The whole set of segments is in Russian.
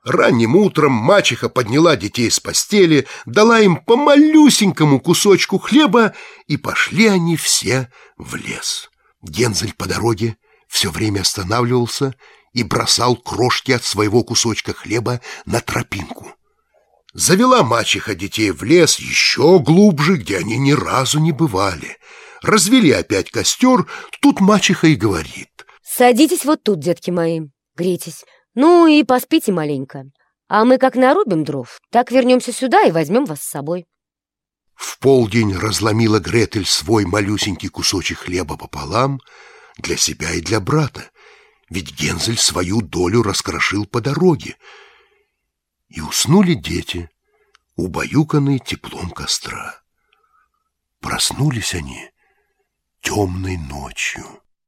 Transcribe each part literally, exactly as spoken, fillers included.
Ранним утром мачеха подняла детей с постели, дала им по малюсенькому кусочку хлеба, и пошли они все в лес. Гензель по дороге все время останавливался и бросал крошки от своего кусочка хлеба на тропинку. Завела мачеха детей в лес еще глубже, где они ни разу не бывали. Развели опять костер, тут мачеха и говорит: «Садитесь вот тут, детки мои, грейтесь. Ну и поспите маленько. А мы как нарубим дров, так вернемся сюда и возьмем вас с собой». В полдень разломила Гретель свой малюсенький кусочек хлеба пополам для себя и для брата, ведь Гензель свою долю раскрошил по дороге. И уснули дети, убаюканные теплом костра. Проснулись они темной ночью.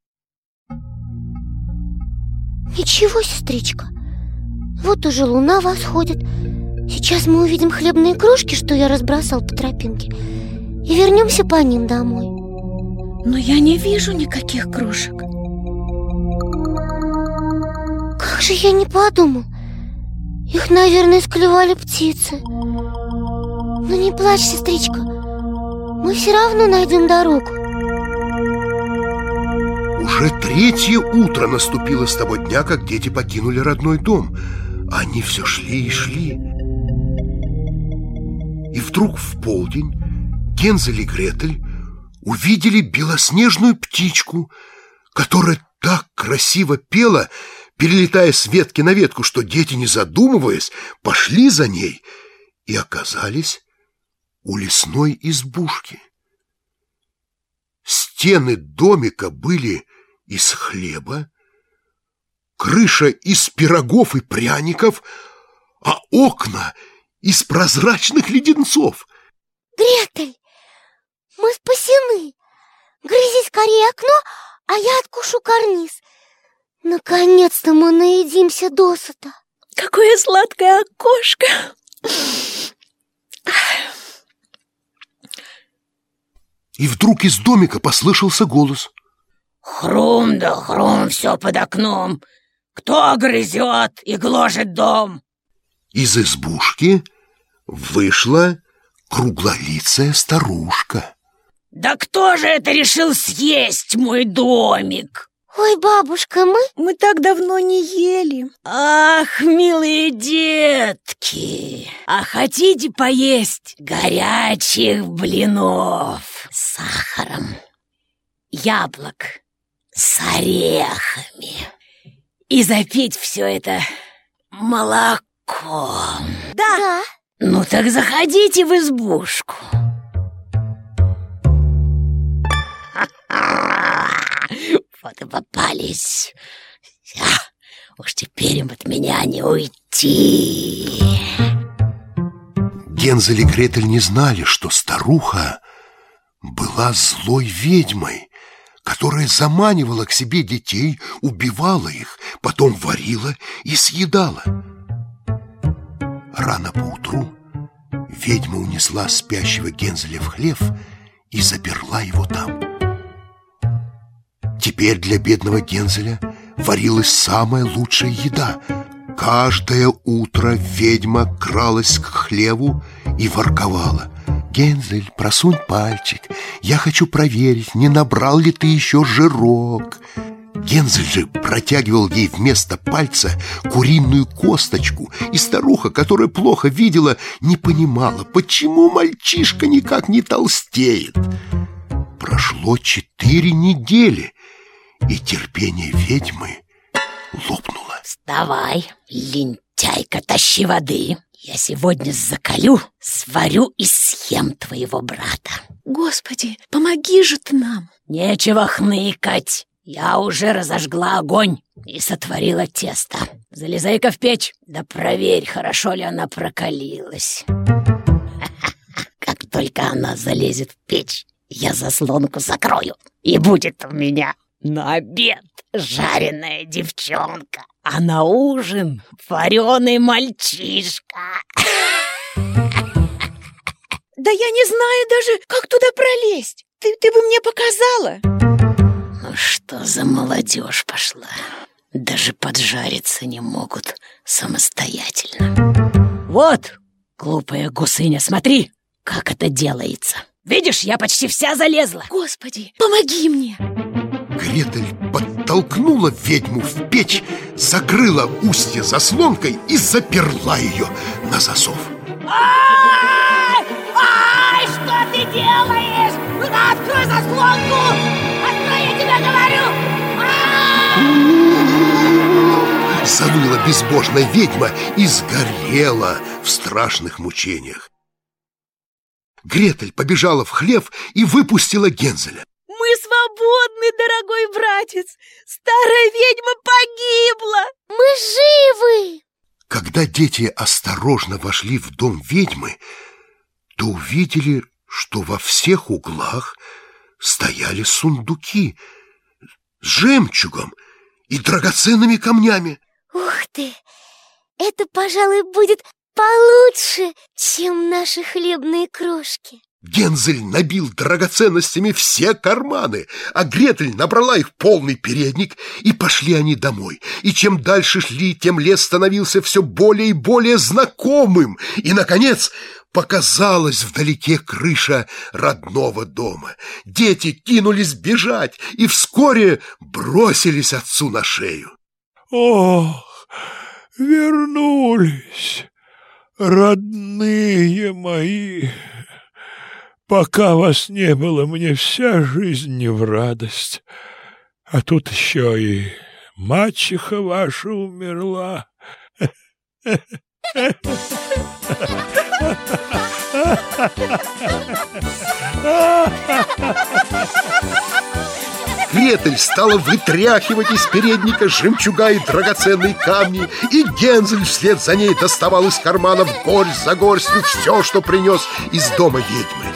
Ничего, сестричка, вот уже луна восходит. Сейчас мы увидим хлебные крошки, что я разбросал по тропинке, и вернемся по ним домой. Но я не вижу никаких крошек. Как же я не подумал. Их, наверное, склевали птицы. Но не плачь, сестричка, мы все равно найдем дорогу. Уже третье утро наступило с того дня, как дети покинули родной дом. Они все шли и шли. И вдруг в полдень Гензель и Гретель увидели белоснежную птичку, которая так красиво пела, перелетая с ветки на ветку, что дети, не задумываясь, пошли за ней и оказались у лесной избушки. Стены домика были из хлеба, крыша из пирогов и пряников, а окна из прозрачных леденцов. Гретель, мы спасены. Грызи скорее окно, а я откушу карниз. Наконец-то мы наедимся досыта. Какое сладкое окошко! И вдруг из домика послышался голос: «Хрум да хрум все под окном. Кто грызет и гложет дом?» Из избушки вышла круглолицая старушка. «Да кто же это решил съесть мой домик?» Ой, бабушка, мы... Мы так давно не ели. Ах, милые детки, а хотите поесть горячих блинов с сахаром, яблок с орехами и запить все это молоком? Да, да. Ну так заходите в избушку. Вот и попались. А, уж теперь им от меня не уйти. Гензель и Гретель не знали, что старуха была злой ведьмой, которая заманивала к себе детей, убивала их, потом варила и съедала. Рано поутру ведьма унесла спящего Гензеля в хлев и заперла его там. Теперь для бедного Гензеля варилась самая лучшая еда. Каждое утро ведьма кралась к хлеву и ворковала: «Гензель, просунь пальчик, я хочу проверить, не набрал ли ты еще жирок». Гензель же протягивал ей вместо пальца куриную косточку, и старуха, которая плохо видела, не понимала, почему мальчишка никак не толстеет. Прошло четыре недели, и терпение ведьмы лопнуло. Вставай, лентяйка, тащи воды. Я сегодня закалю, сварю и съем твоего брата. Господи, помоги же ты нам. Нечего хныкать. Я уже разожгла огонь и сотворила тесто. Залезай-ка в печь, да проверь, хорошо ли она прокалилась. Как только она залезет в печь, я заслонку закрою, и будет у меня на обед жареная девчонка, а на ужин вареный мальчишка. Да я не знаю даже, как туда пролезть. Ты, ты бы мне показала. Ну что за молодежь пошла? Даже поджариться не могут самостоятельно. Вот, глупая гусыня, смотри, как это делается. Видишь, я почти вся залезла. Господи, помоги мне. Гретель подтолкнула ведьму в печь, закрыла устье заслонкой и заперла ее на засов. Ай! Ай, что ты делаешь? Ну да, открой заслонку! Открой, я тебе говорю! Заныла безбожная ведьма и сгорела в страшных мучениях. Гретель побежала в хлев и выпустила Гензеля. Мы свободны, дорогой братец. Старая ведьма погибла. Мы живы. Когда дети осторожно вошли в дом ведьмы, то увидели, что во всех углах стояли сундуки с жемчугом и драгоценными камнями. Ух ты! Это, пожалуй, будет получше, чем наши хлебные крошки. Гензель набил драгоценностями все карманы, а Гретель набрала их в полный передник, и пошли они домой. И чем дальше шли, тем лес становился все более и более знакомым. И, наконец, показалась вдалеке крыша родного дома. Дети кинулись бежать и вскоре бросились отцу на шею. Ох, вернулись, родные мои! Пока вас не было, мне вся жизнь не в радость. А тут еще и мачеха ваша умерла. Гретель стала вытряхивать из передника жемчуга и драгоценные камни, и Гензель вслед за ней доставал из карманов горсть за горстью все, что принес из дома ведьмы.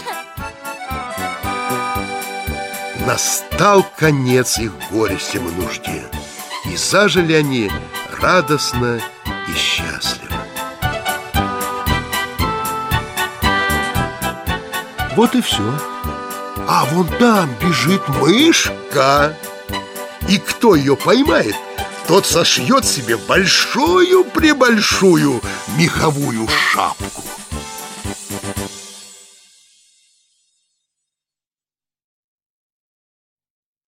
Настал конец их горестям и нужде, и зажили они радостно и счастливо. Вот и все. А вон там бежит мышка. И кто ее поймает, тот сошьет себе большую-пребольшую меховую шапку.